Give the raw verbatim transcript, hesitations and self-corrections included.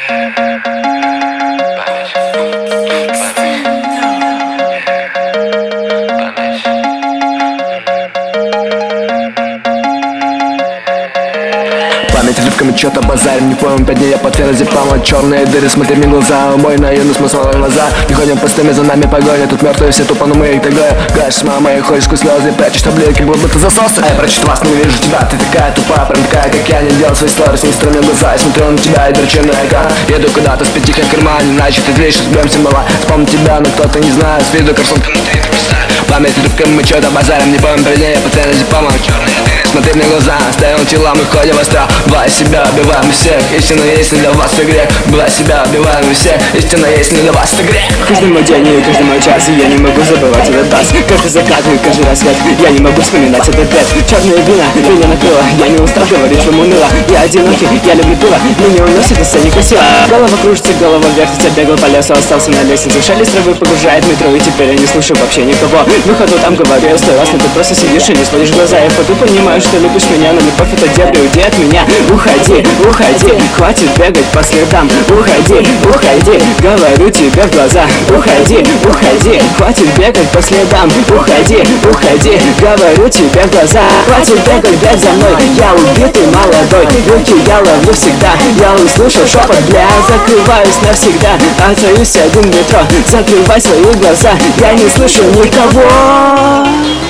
Память рыбками чё-то базарим, не понял, пять дней я под феназепамом. Черные дыры, смотри мне в глаза, мой наивный смысл в глаза. Не ходим пустыми, за нами погоня, тут мертвые все тупо, но мы их тагая. Гаш с мамой, ходишь сквозь слезы, прячешь таблетки, будто засосы. А я прочит вас, не вижу тебя, ты такая тупая, прям такая, как я. Не делал свои сторис, не стороны глаза, я смотрю на тебя и дрочу на экран. Еду куда-то с пятихой в кармане, иначе ты движешь, сбьемся мала. Вспомню тебя, но кто-то не знает, с виду картонка внутри труса. Память рыбками мы чё-то базарим, не помним пять дней я под феназепамом. Черные дыры, смотри мне в глаза, оставил тела, мы ходим в астрал. Два себя убиваем всех, истина есть не для вас это грех. Два себя убиваем всех, истина есть не для вас это грех. Каждый мой день и каждый мой час, я не могу забывать этот бас. Каждый закат и каждый рассвет, я не могу вспоминать этот лет. Черная вина меня накрыла, я не устал говорить вам уныло. Я одинокий, я люблю пиво, меня уносит, это некрасиво. Голова кружится, голова вертится, бегал по лесу, остался на лестнице. Шелест травы погружает метро, и теперь я не слушаю вообще никого. Выходу там говорю, я сто раз, но ты просто сидишь и не сводишь глаза. Я ходу, понимаю, что любишь меня, но любовь это дебри, уйди от меня. Уходи, уходи, хватит бегать по следам. Уходи, уходи, говорю тебе в глаза. Уходи, уходи, хватит бегать по следам. Уходи, уходи, говорю тебе в глаза. Хватит бегать, бег за мной, я убитый молодой. Руки я ловлю всегда, я услышал шепот, бля. Закрываюсь навсегда, остаюсь один в метро. Закрывай свои глаза, я не слышу никого.